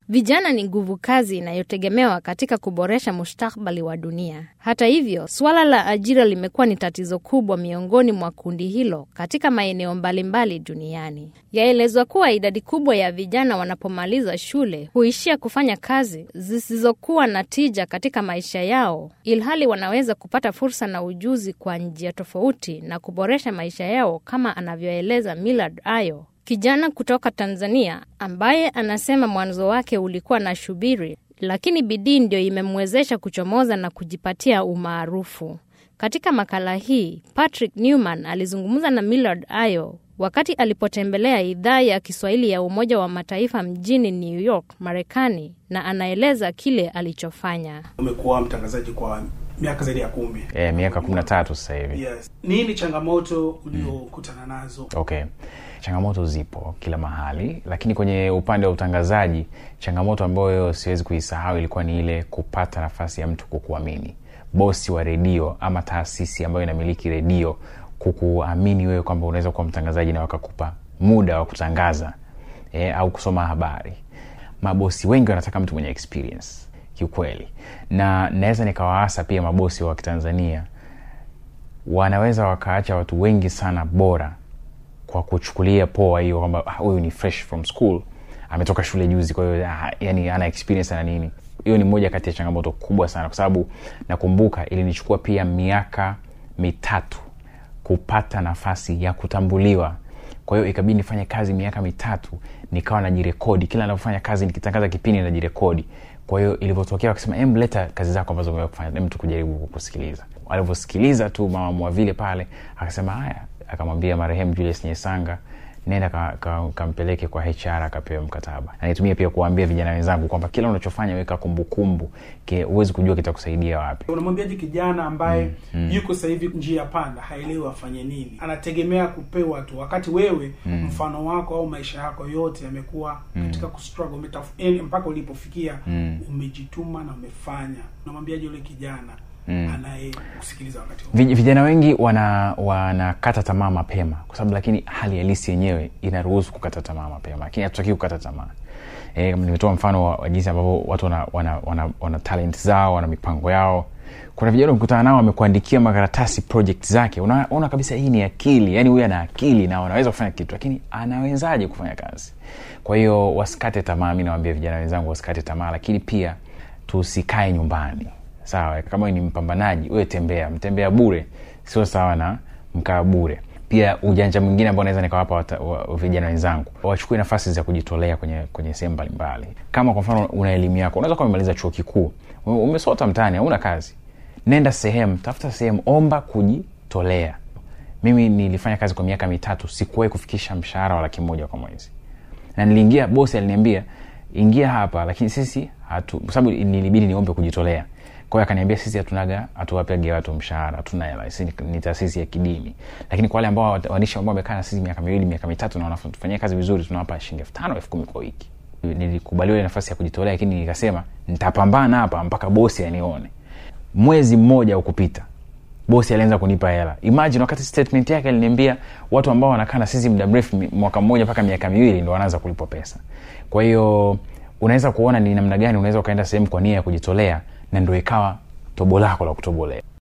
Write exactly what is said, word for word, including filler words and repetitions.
Vijana ni nguvu kazi inayotegemewa katika kuboresha mustakabali wa dunia. Hata hivyo, swala la ajira limekuwa ni tatizo kubwa miongoni mwa kundi hilo katika maeneo mbalimbali duniani. Yaelezwa kuwa idadi kubwa ya vijana wanapomaliza shule huishia kufanya kazi zisizokuwa na tija katika maisha yao, ilhali wanaweza kupata fursa na ujuzi kwa njia tofauti na kuboresha maisha yao, kama anavyoeleza Millard Ayo, kijana kutoka Tanzania ambaye anasema mwanzo wake ulikuwa na shubiri, lakini bidii ndio imemwezesha kuchomoza na kujipatia umaarufu. Katika makala hii, Patrick Newman alizungumza na Millard Ayo wakati alipotembelea idhaa ya Kiswahili ya Umoja wa Mataifa mjini New York, Marekani, na anaeleza kile alichofanya. Umekuwa mtangazaji kwa miaka zaidi ya kumi. Eh, miaka kumi na tatu sasa hivi. Yes. Nini changamoto uliokutana nazo? Okay. Changamoto zipo kila mahali, lakini kwenye upande wa utangazaji, changamoto ambayo siwezi kuisahau ilikuwa ni ile kupata nafasi ya mtu kukuamini. Bosi wa redio ama taasisi ambayo inamiliki redio kukuamini wewe kwamba unaweza kuwa mtangazaji na wakakupa muda wa kutangaza e, au kusoma habari. Mabosi wengi wanataka mtu mwenye experience kiukweli. Na naweza nikawaasa pia mabosi wa Kitanzania wanaweza wakaacha watu wengi sana bora kwa kuchukulia poa hiyo kwamba huyu ni fresh from school, ametoka shule juzi, kwa hiyo yani ana experience na nini. Hiyo ni moja kati ya changamoto kubwa sana, kwa sababu nakumbuka ilinichukua pia miaka mitatu kupata nafasi ya kutambuliwa. Kwa hiyo ikabidi nifanye kazi miaka mitatu, nikawa najirekodi kila ninapofanya kazi, nikitangaza kipindi najirekodi. Kwa hiyo ilipotokea wakasema em, leta kazi zako ambazo umefanya, mtu kujaribu kukusikiliza. Waliposikiliza tu mama Mwavile pale akasema haya, akamwambia marehemu Julius Nyesanga nenda kampeleke ka, ka kwa H R akapewe mkataba. Na nitumie pia kuambia vijana wenzangu kwamba kila unachofanya weka kumbukumbu, uweze kujua kitakusaidia wapi. Unamwambiaje kijana ambaye mm, mm. yuko sasa hivi njia panda, haelewi afanye nini, anategemea kupewa tu, wakati wewe mm. mfano wako au maisha yako yote yamekuwa mm. katika kustruggle umetafuta mpaka ulipofikia mm. umejituma na umefanya? Unamwambiaje yule kijana Mm. anaye kusikiliza wakati huo? Vijana wengi wana wanakata tamaa mapema kwa sababu, lakini hali halisi yenyewe inaruhusu kukata tamaa mapema, lakini hatutaki kukata tamaa. Eh, kama nimetoa mfano wa, wa jinsi ambavyo watu wana wana, wana wana talent zao, wana mipango yao. Kuna vijana ukutana nao wamekuandikia makaratasi project zake, unaona una kabisa hii ni akili, yani huyu ana akili na wanaweza kufanya kitu, lakini anawezaje kufanya kazi? Kwa hiyo wasikate tamaa. Mimi nawaambia vijana wenzangu wasikate tamaa, lakini pia tusikae nyumbani. Sawa, kama ni mpambanaji, wewe tembea, mtembea bure sio sawa na mkaa bure. Pia ujanja mwingine ambao naweza nikawapa vijana wenzangu, wachukue nafasi za kujitolea kwenye kwenye sehemu mbalimbali. Kama kwa mfano una elimu yako, unaweza kuwa umemaliza chuo kikuu, umesota mtaani, huna kazi, nenda sehemu, tafuta sehemu, omba kujitolea. Mimi nilifanya kazi kwa miaka mitatu, sikuwahi kufikisha mshahara wa laki moja kwa mwezi. Na niliingia, bosi aliniambia ingia hapa, lakini sisi hatu, kwa sababu nilibidi niombe kujitolea. Kwa hiyo akaniambia sisi hatunaga hatuwapege watu mshahara, tuna hela, sisi ni taasisi ya kidini. Lakini kwa wale ambao wanisha ambao wamekaa na sisi miaka miwili, miaka mitatu na wanafanya kazi vizuri, tunawapa shilingi elfu tano elfu kumi kwa wiki. Nilikubaliwa nafasi ya kujitolea, lakini nikasema nitapambana hapa mpaka bosi anione. Mwezi mmoja ukupita, bosi alianza kunipa hela. Imagine wakati statement yake aliniambia watu ambao wanakaa na sisi muda mrefu, mwaka mmoja mpaka miaka miwili, ndio wanaanza kulipwa pesa. Kwa hiyo unaweza kuona ni namna gani unaweza kaenda sehemu kwa nia ya kujitolea na ndio ikawa tobo lako la kutobolea.